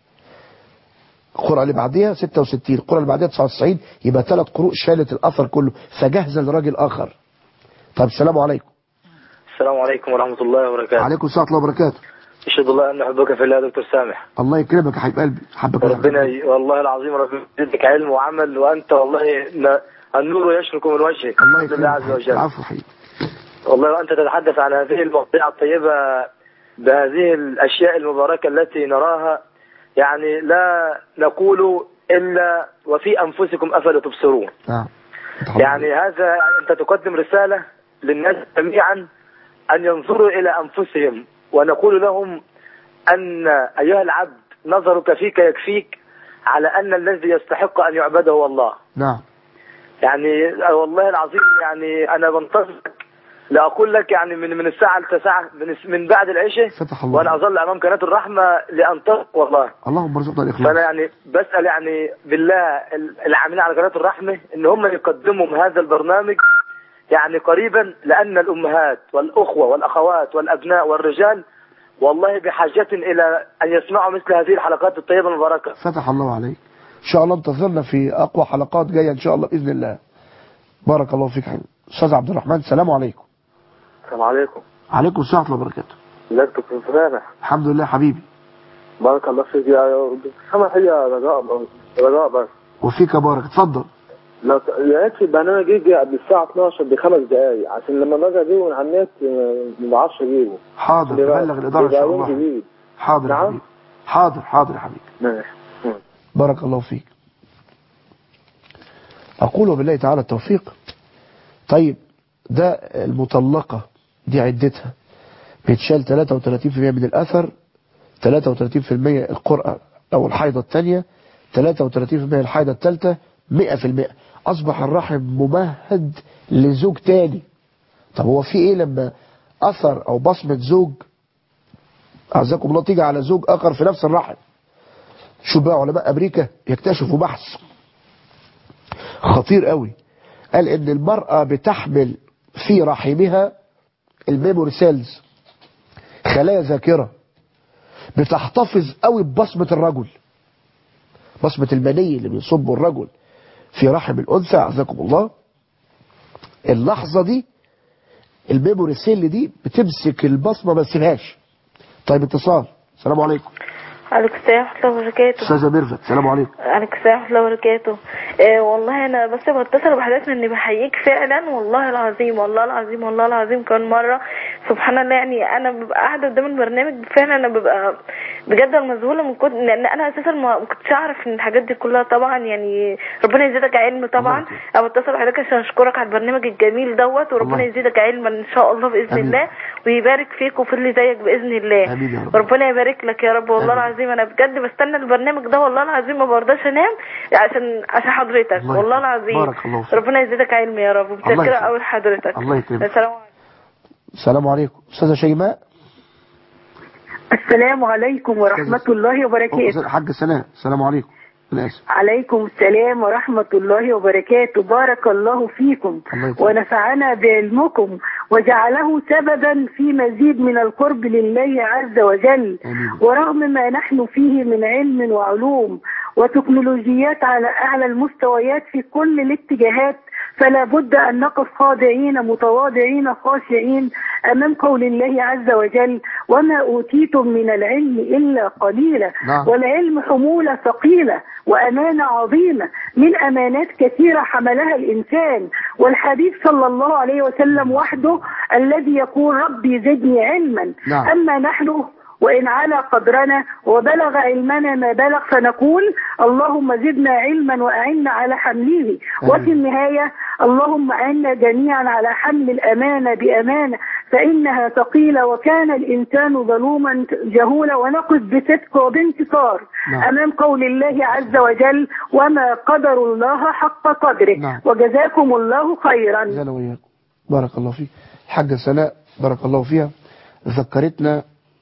القرء اللي بعديها ستة وستين، القرء اللي بعديها تسعة وتسعين، يبقى ثلاث قروء شالت الاثر كله، فجهز لراجل اخر. طب السلام عليكم. السلام عليكم ورحمة الله وبركاته. وعليكم السلام ورحمة الله وبركاته. أشهد الله أن أحبك في الله يا دكتور سامح. الله يكرمك يا حبيب قلبي، حبك ربنا ي... والله العظيم ربنا يزيدك علم وعمل، وأنت والله ن... النور يشرق من وجهك. الله يكرمك الله عز وجل. العفو حبيبي. والله وأنت تتحدث عن هذه المواضيع الطيبة بهذه الأشياء المباركة التي نراها، يعني لا نقول إلا وفي أنفسكم أفلا تبصرون. نعم. يعني هذا أنت تقدم رسالة للناس جميعا أن ينظروا إلى أنفسهم، ونقول لهم أن أيها العبد نظرك فيك يكفيك على أن الذي يستحق أن يعبده هو الله. نعم. يعني والله العظيم يعني أنا بنتظرك لأقول لك يعني من من الساعة للساعة من من بعد العشاء، فتح الله، وأنا أظل أمام قناة الرحمة لأنتظر والله. اللهم ارزقنا الإخلاص. فأنا يعني بسأل يعني بالله العاملين على قناة الرحمة إن هم يقدموا هذا البرنامج يعني قريبا، لأن الأمهات والأخوة والأخوات والأبناء والرجال والله بحاجة إلى أن يسمعوا مثل هذه الحلقات الطيبة المباركة. فتح الله عليك. إن شاء الله انتظرنا في أقوى حلقات جاية إن شاء الله بإذن الله. بارك الله فيك حبيبي. أستاذ عبد الرحمن، السلام عليكم. السلام عليكم. عليكم السلام ورحمة الله وبركاته. ازيك دكتور سامح؟ الحمد لله حبيبي. بارك الله فيك يا سامح. هي رجاء رجاء بس. وفيك بارك، اتفضل. لو يا ريت البرنامج يجي قبل الساعة اتناشر بخمس دقايق، عشان لما باجي اجيبه على النت ما بعرفش اجيبه. حاضر، بلغ الإدارة إن شاء الله. جديد. حاضر يا نعم؟ حبيبي. حاضر حاضر يا حبيبي. ماشي. بارك الله فيك. أقول بالله تعالى التوفيق. طيب ده المطلقة دي عدتها بيتشال ثلاثة وثلاثين بالمية من الأثر، ثلاثة وثلاثين بالمية القرأة أو الحيضة الثانية، ثلاثة وثلاثين بالمية الحيضة الثالثة، مئة بالمئة. أصبح الرحم ممهد لزوج تاني. طب هو في إيه لما أثر أو بصمة زوج أعزكم الله تيجي على زوج آخر في نفس الرحم؟ شو بقى علماء أمريكا يكتشفوا بحث خطير قوي، قال إن المرأة بتحمل في رحمها الميموري سيلز، خلايا ذاكرة بتحتفظ قوي ببصمة الرجل، بصمة المني اللي بيصبه الرجل في رحم الأنثى أعزكم الله. اللحظة دي الميموري سيل دي بتمسك البصمة ما تسيبهاش. طيب اتصال. السلام عليكم. عليكم السلام ورحمة الله وبركاته. أستاذة ميرفت، السلام عليكم. عليكم السلام ورحمة الله وبركاته. آه والله أنا بس بتصل بحضرتك إني بحييك فعلا والله العظيم والله العظيم والله العظيم. كان مرة سبحان الله يعني أنا ببقى قاعدة قدام البرنامج فعلا أنا ببقى بجد مذهولة من كنت، لأن أنا أساسا ما كنتش أعرف إن الحاجات دي كلها طبعا. يعني ربنا يزيدك علم طبعا. أنا بتصل بحضرتك عشان أشكرك على البرنامج الجميل دوت، وربنا يزيدك علما إن شاء الله بإذن أمين. الله ويبارك فيك وفي اللي زيك بإذن الله. أمين. وربنا يبارك لك يا رب. والله العظيم أنا بجد بستنى البرنامج ده والله العظيم، ما برضاش انام عشان عشان حضرتك والله العظيم. بارك الله فيك. ربنا يزيدك علم يا رب. متشكره قوي لحضرتك. الله يكرمك. السلام عليكم. السلام عليكم. استاذه شيماء. السلام عليكم ورحمه الله وبركاته. حاج سناء، السلام عليكم. انا اسف. عليكم السلام ورحمه الله وبركاته. بارك الله فيكم ونفعنا بعلمكم وجعله سببا في مزيد من القرب لله عز وجل. آمين. ورغم ما نحن فيه من علم وعلوم وتكنولوجيات على أعلى المستويات في كل الاتجاهات، فلا بد أن نقف خاضعين متواضعين خاشعين أمام قول الله عز وجل: وما أوتيتم من العلم إلا قليلا. نعم. والعلم حمولة ثقيلة وأمانة عظيمة من أمانات كثيرة حملها الإنسان، والحبيب صلى الله عليه وسلم وحده الذي يقول: ربي زدني علما. نعم. أما نحن وإن على قدرنا وبلغ علمنا ما بلغ فنقول: اللهم زدنا علما وأعنا على حمله. وفي النهاية اللهم أعنا جميعا على حمل الأمانة بأمانة، فإنها ثقيلة وكان الإنسان ظلوما جهولا. ونقف بصدق وبانتصار نعم. أمام قول الله عز وجل: وما قدر الله حق قدره. نعم. وجزاكم الله خيرا. جزانا وإياكم، بارك الله فيك. الحاجة سناء بارك الله فيها ذكرتنا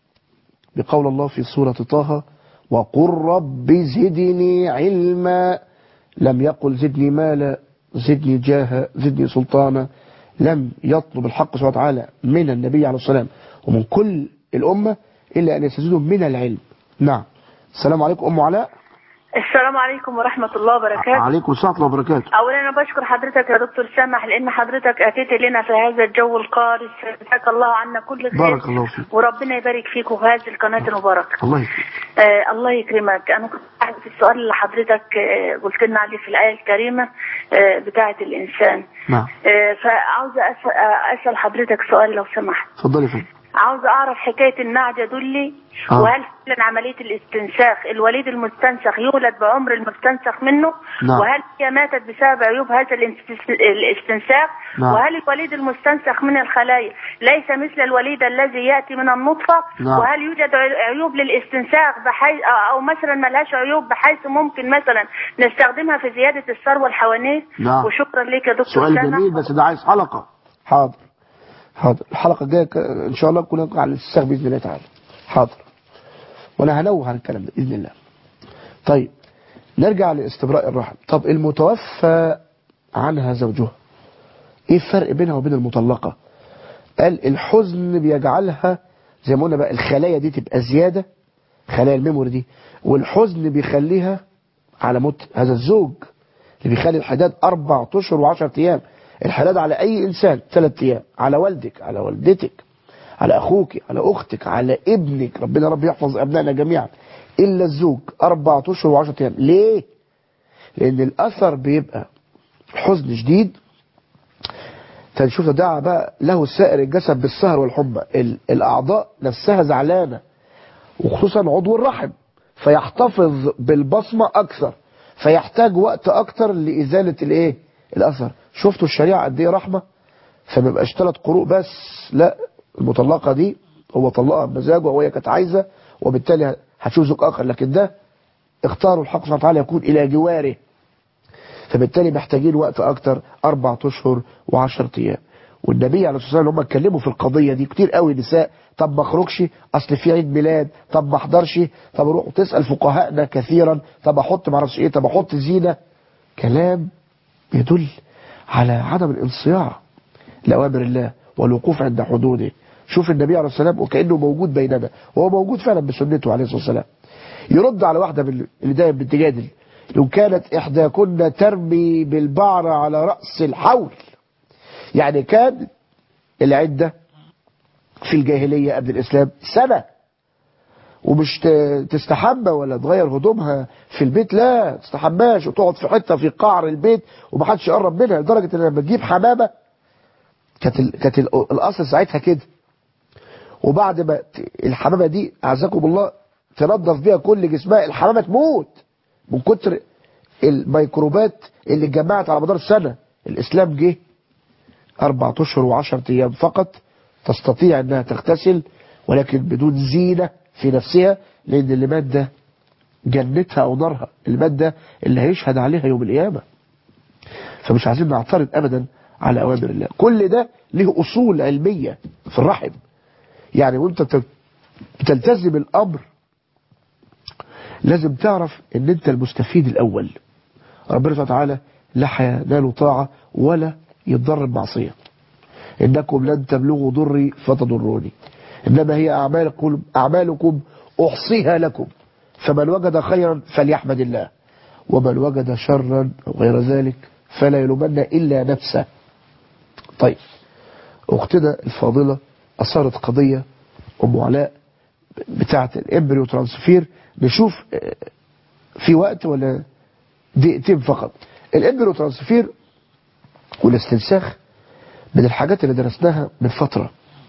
بقول الله في سورة طه: وقل رب زدني علما. لم يقل زدني مالا، زدني جاها، زدني سلطانا. لم يطلب الحق سبحانه وتعالى من النبي عليه الصلاة والسلام ومن كل الأمة إلا أن يستزيدوا من العلم. نعم. السلام عليكم أم علاء. السلام عليكم ورحمة الله وبركاته. عليكم السلام وبركاته. أولا أنا بشكر حضرتك يا دكتور سامح لأن حضرتك أتيت لنا في هذا الجو القارس، جزاك الله عنا كل خير. بارك الله فيك. وربنا يبارك فيك وفي هذه القناة المباركة. الله يكرمك. آه الله يكرمك. أنا كنت أحب في السؤال اللي حضرتك آه قلت لنا عليه في الآية الكريمة آه بتاعة الإنسان. نعم. آه فعاوزة أسأل, أسأل حضرتك سؤال لو سمحت. اتفضلي فندم. عاوز أعرف حكاية النعجة دولي. آه. وهل فعلا عملية الاستنساخ الوليد المستنسخ يولد بعمر المستنسخ منه؟ نعم. وهل هي ماتت بسبب عيوب هذا الاستنساخ؟ نعم. وهل الوليد المستنسخ من الخلايا ليس مثل الوليد الذي يأتي من النطفة؟ نعم. وهل يوجد عيوب للاستنساخ بحيث أو مثلا ملهاش عيوب بحيث ممكن مثلا نستخدمها في زيادة الثروة الحيوانية؟ نعم. وشكرا لك يا دكتور سؤال سامح. جميل بس ده عايز حلقة. حاضر حاضر. الحلقة الجاية إن شاء الله نكون على الاستنساخ بإذن الله تعالى. حاضر. وأنا هنوه عن الكلام ده بإذن الله. طيب نرجع لاستبراء الرحم. طب المتوفى عنها زوجها إيه الفرق بينها وبين المطلقة؟ قال الحزن بيجعلها زي ما قلنا بقى الخلايا دي تبقى زيادة، خلايا الميموري دي، والحزن بيخليها على موت هذا الزوج اللي بيخلي الحداد أربع أشهر وعشرة أيام. الحداد على أي إنسان ثلاث أيام، على والدك، على والدتك، على أخوك، على أختك، على ابنك، ربنا رب يحفظ أبنائنا جميعا، إلا الزوج أربعة أشهر وعشرة أيام. ليه؟ لأن الأثر بيبقى حزن شديد. فنشوف دعا بقى له سائر الجسد بالسهر والحمى، الأعضاء نفسها زعلانة وخصوصا عضو الرحم، فيحتفظ بالبصمة أكثر، فيحتاج وقت أكثر لإزالة الإيه؟ الأثر. شفتوا الشريعة قد إيه رحمة؟ فما يبقاش ثلاث قروء بس، لا، المطلقة دي هو طلقها بمزاجه وهي كانت عايزة وبالتالي هتشوف زوج آخر، لكن ده اختاروا الحق سبحانه وتعالى يكون إلى جواره، فبالتالي محتاجين وقت أكتر، أربعة أشهر وعشرة أيام. والنبي عليه الصلاة والسلام هم اتكلموا في القضية دي كتير قوي. نساء طب ما اخرجش أصل في عيد ميلاد، طب ما احضرش، طب روح تسأل فقهاءنا كثيرا، طب أحط معرفش إيه، طب أحط زينة. كلام يدل على عدم الانصياع لأوامر الله والوقوف عند حدوده. شوف النبي عليه الصلاة والسلام وكأنه موجود بيننا، وهو موجود فعلا بسنته عليه الصلاة والسلام. يرد على واحدة اللي دايما بتجادل: لو كانت إحداكن ترمي بالبعر على رأس الحول. يعني كان العدة في الجاهلية قبل الإسلام سنة، ومش تستحمى ولا تغير هدومها في البيت، لا تستحماش وتقعد في حتة في قعر البيت ومحدش يقرب منها، لدرجة ان لما تجيب حمامة كانت كانت الأصل ساعتها كده، وبعد ما الحمامة دي أعزكم الله تنظف بيها كل جسمها، الحمامة تموت من كتر الميكروبات اللي اتجمعت على مدار السنة. الإسلام جه أربعة أشهر وعشرة أيام فقط تستطيع أنها تغتسل، ولكن بدون زينة في نفسها، لأن اللي مات ده جنتها أو نارها، المادة اللي هيشهد عليها يوم القيامة. فمش عايزين نعترض أبدا على أوامر الله. كل ده له أصول علمية في الرحم، يعني وانت بتلتزم الأمر لازم تعرف ان انت المستفيد الأول. ربنا سبحانه وتعالى لا ينال طاعة ولا يتضر بمعصية. إنكم لن تبلغوا ضري فتضروني، إنما هي أعمالكم, أعمالكم أحصيها لكم، فمن وجد خيرا فليحمد الله. ومن وجد شرا أو غير ذلك فلا يلومن إلا نفسه. طيب أختنا الفاضلة أثارت قضية أم علاء بتاعة الإمبريو ترانسفير. نشوف في وقت ولا دقيقتين فقط. الإمبريو ترانسفير والاستنساخ من الحاجات اللي درسناها من فترة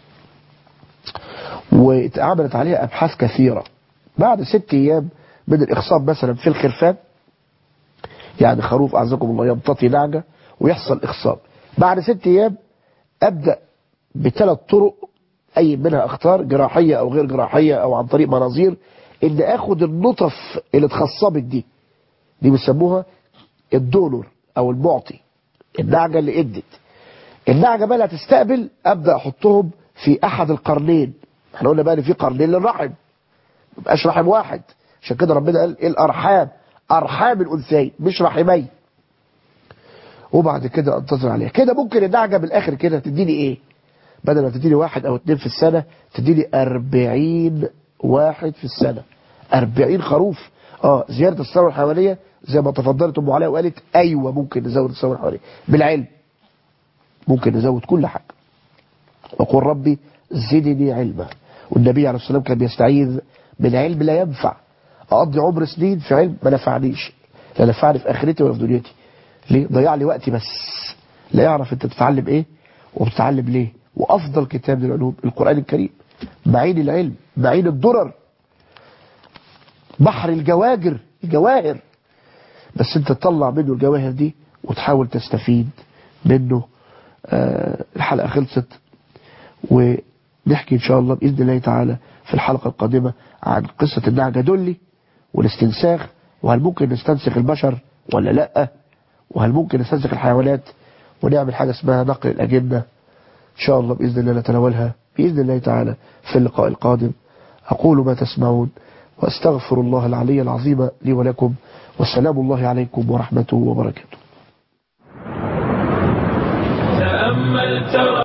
واتعملت عليها أبحاث كثيرة. بعد ست أيام من الإخصاب مثلا في الخرفان، يعني خروف أعزكم الله يمتطي نعجة ويحصل إخصاب، بعد ست أيام أبدأ بثلاث طرق أي منها أختار، جراحية أو غير جراحية أو عن طريق مناظير، إن أخد النطف اللي اتخصبت دي دي بيسموها الدونور أو المعطي، النعجة اللي ادت النعجة بقى اللي هتستقبل، أبدأ أحطهم في أحد القرنين. احنا قلنا بقى إن في قرنين للرحم، مبقاش رحم واحد، عشان كده ربنا قال إيه الأرحام، أرحام الأنثيين مش رحمين. وبعد كده أنتظر عليها كده. ممكن النعجة بالآخر كده تديني إيه؟ بدل ما تديني واحد أو اتنين في السنة تديني أربعين واحد في السنة، أربعين خروف. اه زيادة الثروة الحيوانية زي ما تفضلت أم علاء وقالت أيوة ممكن نزود الثروة الحيوانية بالعلم، ممكن نزود كل حاجة. وقل ربي زدني علما. والنبي عليه الصلاة والسلام كان بيستعيذ بالعلم لا ينفع. أقضي عمر سنين في علم ما نفعنيش، لا نفعني في آخرتي ولا في دنيتي. ليه؟ ضيع لي وقتي بس. لا يعرف أنت تتعلم إيه وبتتعلم ليه. وأفضل كتاب للعلوم القرآن الكريم، معين العلم، معين الدرر، بحر الجواجر، الجواهر، بس أنت تطلع منه الجواهر دي وتحاول تستفيد منه. آه الحلقة خلصت، ونحكي إن شاء الله بإذن الله تعالى في الحلقة القادمة عن قصة النعجة دولي والاستنساخ، وهل ممكن نستنسخ البشر ولا لأ، وهل ممكن نستنسخ الحيوانات، ونعمل حاجة اسمها نقل الأجنة. إن شاء الله بإذن الله نتناولها بإذن الله تعالى في اللقاء القادم. أقول ما تسمعون وأستغفر الله العلي العظيم لي ولكم، والسلام الله عليكم ورحمته وبركاته. تأمل ترى